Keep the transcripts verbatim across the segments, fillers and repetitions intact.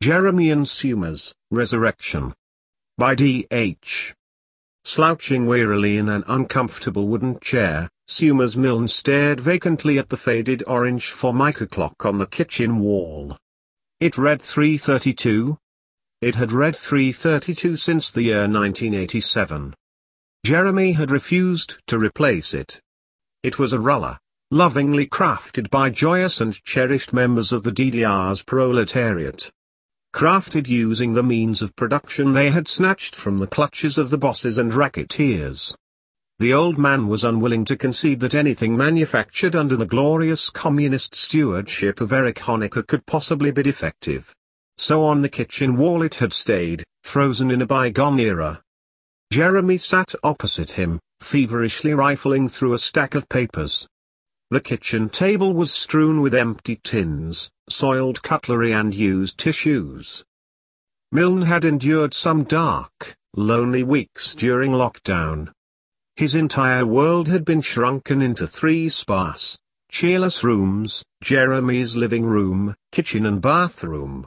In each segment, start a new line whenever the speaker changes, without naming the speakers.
Jeremy and Summers, Resurrection. By D H Slouching wearily in an uncomfortable wooden chair, Summers Milne stared vacantly at the faded orange Formica clock on the kitchen wall. It read three thirty-two. It had read three thirty-two since the year nineteen eighty-seven. Jeremy had refused to replace it. It was a ruller, lovingly crafted by joyous and cherished members of the D D R's proletariat. Crafted using the means of production they had snatched from the clutches of the bosses and racketeers. The old man was unwilling to concede that anything manufactured under the glorious communist stewardship of Erich Honecker could possibly be defective. So on the kitchen wall it had stayed, frozen in a bygone era. Jeremy sat opposite him, feverishly rifling through a stack of papers. The kitchen table was strewn with empty tins, soiled cutlery and used tissues. Milne had endured some dark, lonely weeks during lockdown. His entire world had been shrunken into three sparse, cheerless rooms: Jeremy's living room, kitchen and bathroom.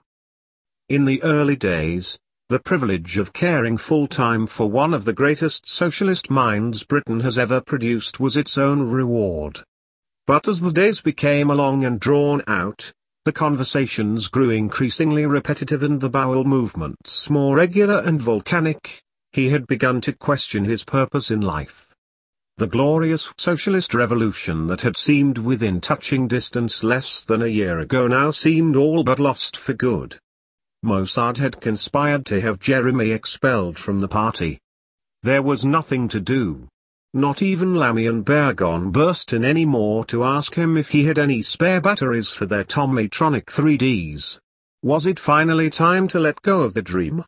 In the early days, the privilege of caring full-time for one of the greatest socialist minds Britain has ever produced was its own reward. But as the days became long and drawn out, the conversations grew increasingly repetitive and the bowel movements more regular and volcanic. He had begun to question his purpose in life. The glorious socialist revolution that had seemed within touching distance less than a year ago now seemed all but lost for good. Mossad had conspired to have Jeremy expelled from the party. There was nothing to do. Not even Lammy and Bergon burst in any more to ask him if he had any spare batteries for their Tommytronic three Ds. Was it finally time to let go of the dream?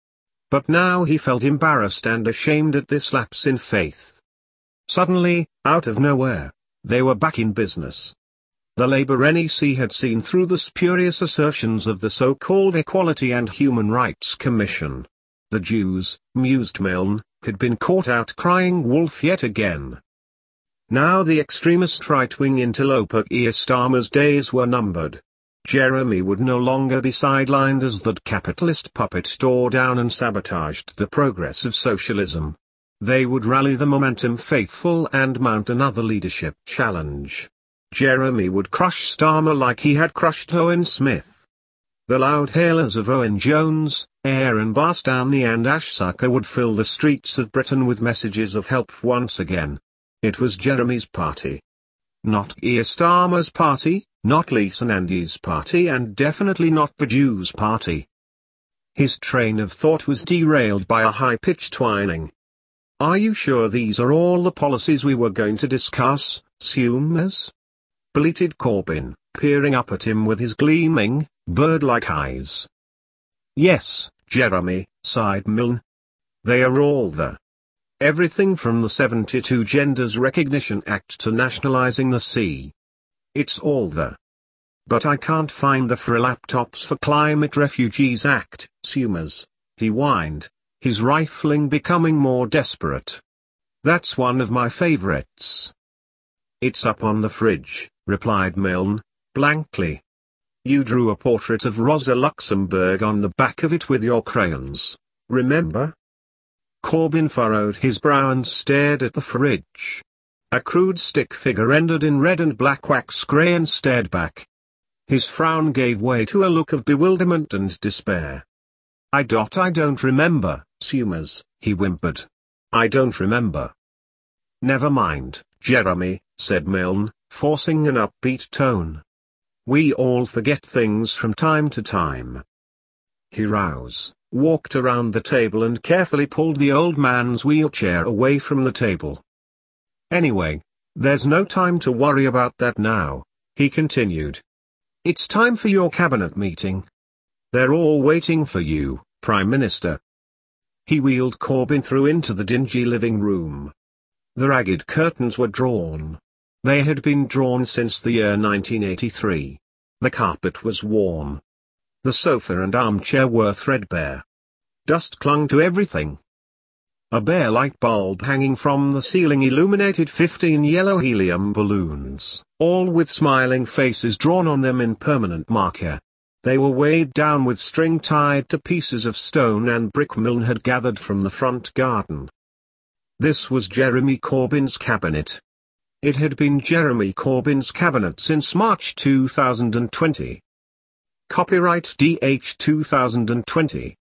But now he felt embarrassed and ashamed at this lapse in faith. Suddenly, out of nowhere, they were back in business. The Labour N E C had seen through the spurious assertions of the so-called Equality and Human Rights Commission. The Jews, mused Milne, had been caught out crying wolf yet again. Now the extremist right-wing interloper Keir Starmer's days were numbered. Jeremy would no longer be sidelined as that capitalist puppet tore down and sabotaged the progress of socialism. They would rally the momentum faithful and mount another leadership challenge. Jeremy would crush Starmer like he had crushed Owen Smith. The loud hailers of Owen Jones, Aaron Bastani and Ash Sarkar would fill the streets of Britain with messages of help once again. It was Jeremy's party. Not Keir Starmer's party, not Lisa Nandy's party, and definitely not the Jews' party. His train of thought was derailed by a high-pitched whining. "Are you sure these are all the policies we were going to discuss, Summers?" bleated Corbyn, peering up at him with his gleaming, bird-like eyes. "Yes, Jeremy," sighed Milne. "They are all the everything from the seventy-two Genders Recognition Act to nationalizing the sea. It's all the But I can't find the Free Laptops for Climate Refugees Act, Summers," he whined, his rifling becoming more desperate. "That's one of my favorites." "It's up on the fridge," replied Milne, blankly. "You drew a portrait of Rosa Luxemburg on the back of it with your crayons, remember?" Corbyn furrowed his brow and stared at the fridge. A crude stick figure rendered in red and black wax crayon stared back. His frown gave way to a look of bewilderment and despair. I dot I don't remember, Summers," he whimpered. "I don't remember." "Never mind, Jeremy," said Milne, forcing an upbeat tone. "We all forget things from time to time." He rose, walked around the table and carefully pulled the old man's wheelchair away from the table. "Anyway, there's no time to worry about that now," he continued. "It's time for your cabinet meeting. They're all waiting for you, Prime Minister." He wheeled Corbyn through into the dingy living room. The ragged curtains were drawn. They had been drawn since the year nineteen eighty-three. The carpet was worn. The sofa and armchair were threadbare. Dust clung to everything. A bare light bulb hanging from the ceiling illuminated fifteen yellow helium balloons, all with smiling faces drawn on them in permanent marker. They were weighed down with string tied to pieces of stone and brick Milne had gathered from the front garden. This was Jeremy Corbyn's cabinet. It had been Jeremy Corbyn's cabinet since March two thousand twenty. Copyright D H two thousand twenty.